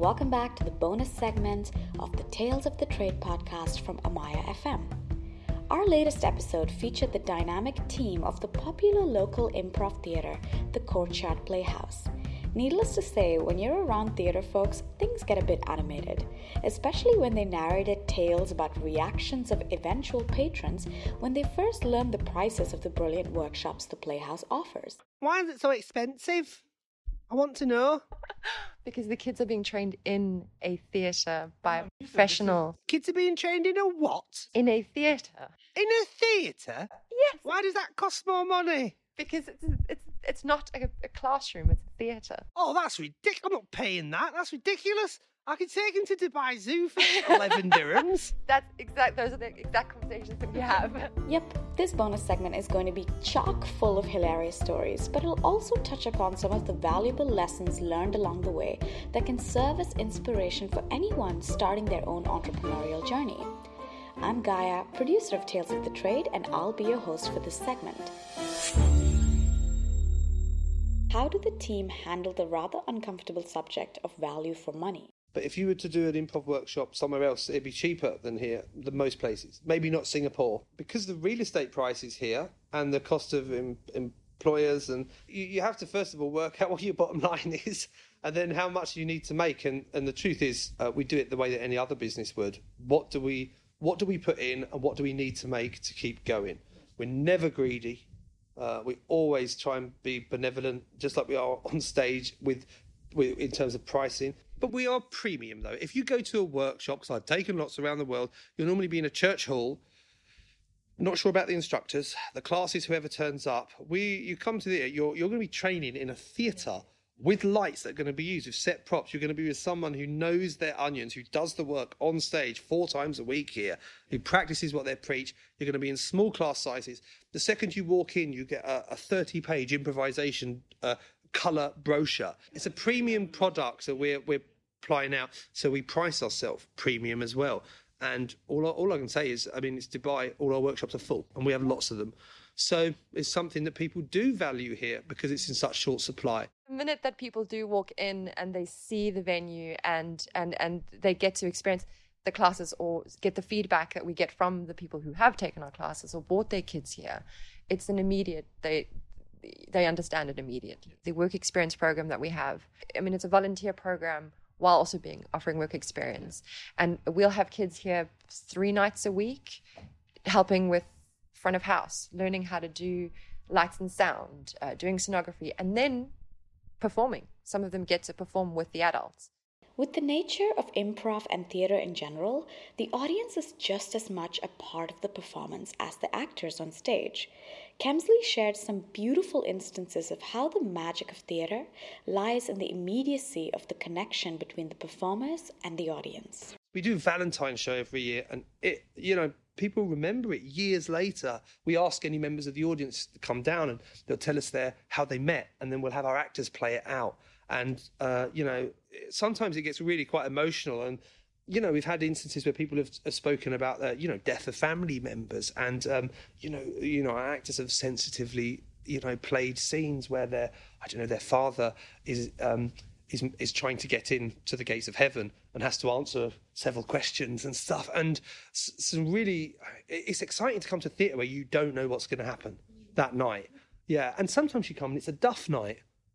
welcome back to the bonus segment of the Tales of the Trade podcast from Amaya FM. Our latest episode featured the dynamic team of the popular local improv theatre, the Courtyard Playhouse. Needless to say, when you're around theatre folks, things get a bit animated, especially when they narrated tales about reactions of eventual patrons when they first learned the prices of the brilliant workshops the Playhouse offers. Why is it so expensive? I want to know. Because the kids are being trained in a theatre by a professional. Kids are being trained in a what? In a theatre. In a theatre? Yes. Why does that cost more money? Because it's not a classroom, it's a theatre. Oh, that's ridiculous. I'm not paying that. That's ridiculous. I could take him to Dubai Zoo for 11 dirhams. Those are the exact conversations that we have. Yep, this bonus segment is going to be chock full of hilarious stories, but it'll also touch upon some of the valuable lessons learned along the way that can serve as inspiration for anyone starting their own entrepreneurial journey. I'm Gaia, producer of Tales of the Trade, and I'll be your host for this segment. How did the team handle the rather uncomfortable subject of value for money? But if you were to do an improv workshop somewhere else, it'd be cheaper than here, than most places. Maybe not Singapore. Because the real estate prices here and the cost of employers, and you have to first of all work out what your bottom line is and then how much you need to make. And the truth is, we do it the way that any other business would. What do we put in and what do we need to make to keep going? We're never greedy. We always try and be benevolent, just like we are on stage with in terms of pricing. But we are premium, though. If you go to a workshop, because I've taken lots around the world, you'll normally be in a church hall, not sure about the instructors, the classes, whoever turns up. You come to you're going to be training in a theatre with lights that are going to be used, with set props. You're going to be with someone who knows their onions, who does the work on stage 4 times a week here, who practices what they preach. You're going to be in small class sizes. The second you walk in, you get a 30-page improvisation colour brochure. It's a premium product that we're applying out, so we price ourselves premium as well. And all I can say is, it's Dubai, all our workshops are full, and we have lots of them. So it's something that people do value here because it's in such short supply. The minute that people do walk in and they see the venue and they get to experience the classes or get the feedback that we get from the people who have taken our classes or brought their kids here, it's an immediate, they understand it immediately. The work experience program that we have, it's a volunteer program while also offering work experience. And we'll have kids here 3 nights a week helping with front of house, learning how to do lights and sound, doing scenography, and then performing. Some of them get to perform with the adults. With the nature of improv and theatre in general, the audience is just as much a part of the performance as the actors on stage. Kemsley shared some beautiful instances of how the magic of theatre lies in the immediacy of the connection between the performers and the audience. We do Valentine's show every year, and people remember it years later. We ask any members of the audience to come down and they'll tell us how they met, and then we'll have our actors play it out. And, sometimes it gets really quite emotional. And, we've had instances where people have spoken about, death of family members. And, our actors have sensitively, played scenes where their father is trying to get into the gates of heaven and has to answer several questions and stuff. And some really, it's exciting to come to theatre where you don't know what's going to happen that night. Yeah, and sometimes you come and it's a duff night.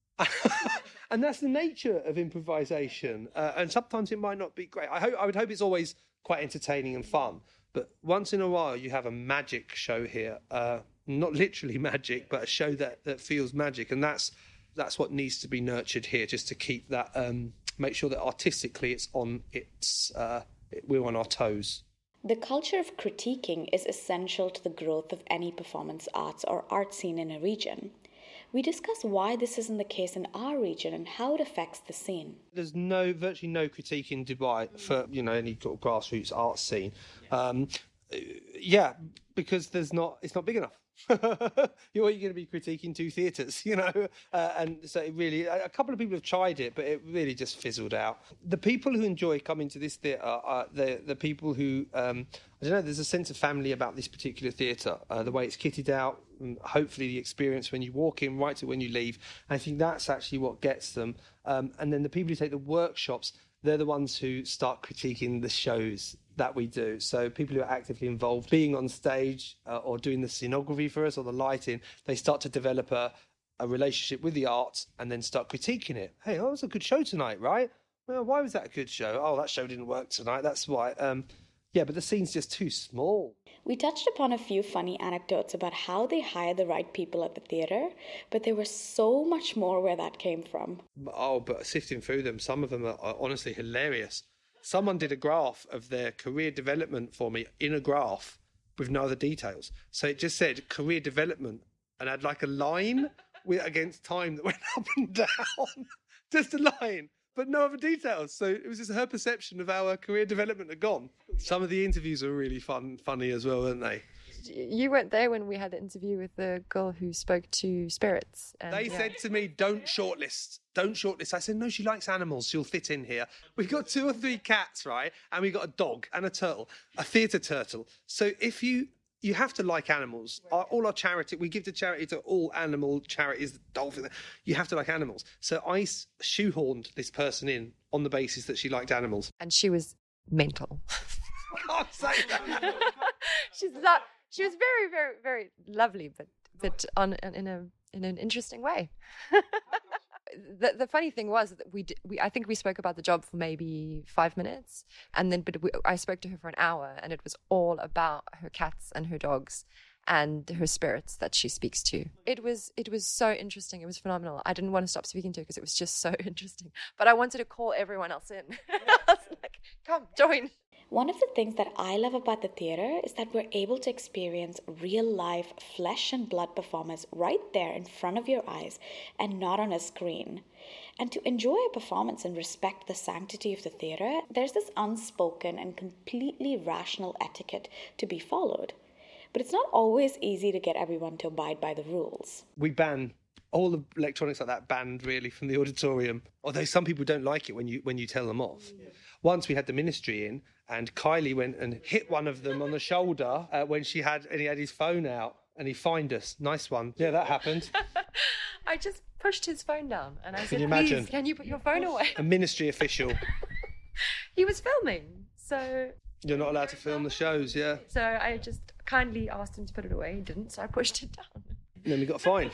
And that's the nature of improvisation. And sometimes it might not be great. I would hope it's always quite entertaining and fun. But once in a while, you have a magic show here. Not literally magic, but a show that feels magic. And that's what needs to be nurtured here, just to keep that, make sure that artistically we're on our toes. The culture of critiquing is essential to the growth of any performance arts or art scene in a region. We discuss why this isn't the case in our region and how it affects the scene. There's virtually no critique in Dubai for any sort of grassroots art scene. Because it's not big enough. You're going to be critiquing 2 theatres, and so it really, a couple of people have tried it, but it really just fizzled out. The people who enjoy coming to this theatre are the people who, there's a sense of family about this particular theatre, the way it's kitted out, and hopefully the experience when you walk in right to when you leave. I think that's actually what gets them. And then the people who take the workshops, they're the ones who start critiquing the shows that we do. So people who are actively involved, being on stage or doing the scenography for us or the lighting, they start to develop a relationship with the art and then start critiquing it. Hey, that was a good show tonight, right? Well, why was that a good show? Oh, that show didn't work tonight. That's why. Yeah, but the scene's just too small. We touched upon a few funny anecdotes about how they hire the right people at the theatre, but there was so much more where that came from. Oh, but sifting through them, some of them are honestly hilarious. Someone did a graph of their career development for me in a graph with no other details. So it just said career development and had like a line against time that went up and down. Just a line, but no other details. So it was just her perception of how her career development had gone. Some of the interviews were really funny as well, weren't they? You weren't there when we had the interview with the girl who spoke to spirits. And, they said to me, don't shortlist. I said, no, she likes animals. She'll fit in here. We've got 2 or 3 cats, right? And we've got a dog and a turtle, a theatre turtle. So if you have to like animals. All our charity, we give to charity to all animal charities, dolphins. You have to like animals. So I shoehorned this person in on the basis that she liked animals. And she was mental. I can't say that. She was very, very, very lovely, but in an interesting way. The funny thing was that I think we spoke about the job for maybe 5 minutes, and then I spoke to her for an hour, and it was all about her cats and her dogs and her spirits that she speaks to. It was so interesting. It was phenomenal. I didn't want to stop speaking to her because it was just so interesting. But I wanted to call everyone else in. I was like, come, join. One of the things that I love about the theatre is that we're able to experience real-life flesh and blood performers right there in front of your eyes and not on a screen. And to enjoy a performance and respect the sanctity of the theatre, there's this unspoken and completely rational etiquette to be followed. But it's not always easy to get everyone to abide by the rules. We ban all the electronics like that banned really from the auditorium, although some people don't like it when you tell them off. Once we had the ministry in, and Kylie went and hit one of them on the shoulder when he had his phone out, and he fined us. Nice one. Yeah, that happened. I just pushed his phone down, and I said, you imagine? Please, can you put your phone away? A ministry official. He was filming, so... You're not allowed to film the shows, yeah. So I just kindly asked him to put it away. He didn't, so I pushed it down. And then we got a fine.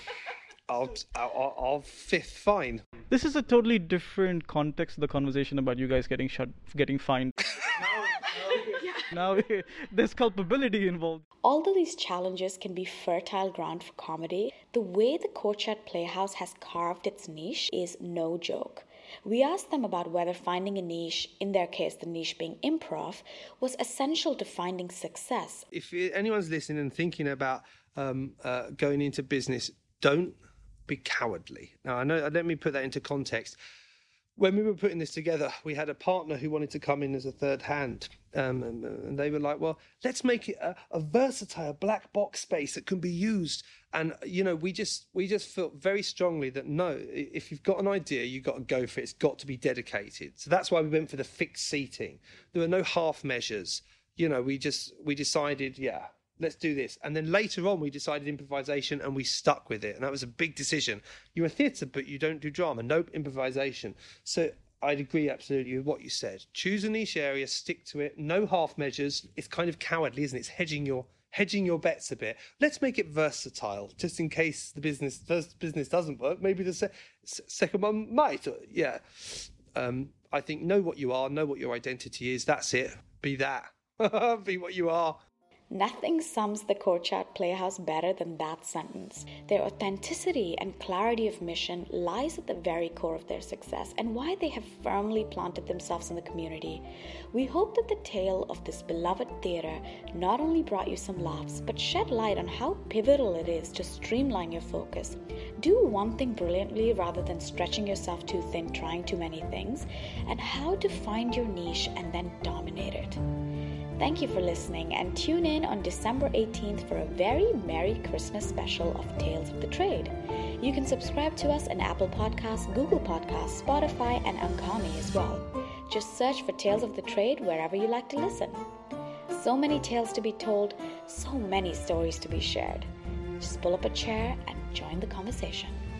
Our 5th fine. This is a totally different context of the conversation about you guys getting fined. Now there's culpability involved. Although these challenges can be fertile ground for comedy, the way the Courtyard Playhouse has carved its niche is no joke. We asked them about whether finding a niche, in their case the niche being improv, was essential to finding success. If anyone's listening and thinking about going into business, don't be cowardly. Now, let me put that into context. When we were putting this together, we had a partner who wanted to come in as a third hand. And they were like, well, let's make it a versatile black box space that can be used. And, we just felt very strongly that, no, if you've got an idea, you've got to go for it. It's got to be dedicated. So that's why we went for the fixed seating. There were no half measures. We decided, yeah, let's do this. And then later on, we decided improvisation and we stuck with it. And that was a big decision. You're a theatre, but you don't do drama. No improvisation. So I'd agree absolutely with what you said. Choose a niche area, stick to it. No half measures. It's kind of cowardly, isn't it? It's hedging your bets a bit. Let's make it versatile, just in case the first business doesn't work. Maybe the second one might. Yeah. I think know what you are, know what your identity is. That's it. Be that. Be what you are. Nothing sums the Courtyard Playhouse better than that sentence. Their authenticity and clarity of mission lies at the very core of their success and why they have firmly planted themselves in the community. We hope that the tale of this beloved theatre not only brought you some laughs, but shed light on how pivotal it is to streamline your focus. Do one thing brilliantly rather than stretching yourself too thin trying too many things, and how to find your niche and then dominate it. Thank you for listening, and tune in on December 18th for a very Merry Christmas special of Tales of the Trade. You can subscribe to us on Apple Podcasts, Google Podcasts, Spotify, and Anchami as well. Just search for Tales of the Trade wherever you like to listen. So many tales to be told, so many stories to be shared. Just pull up a chair and join the conversation.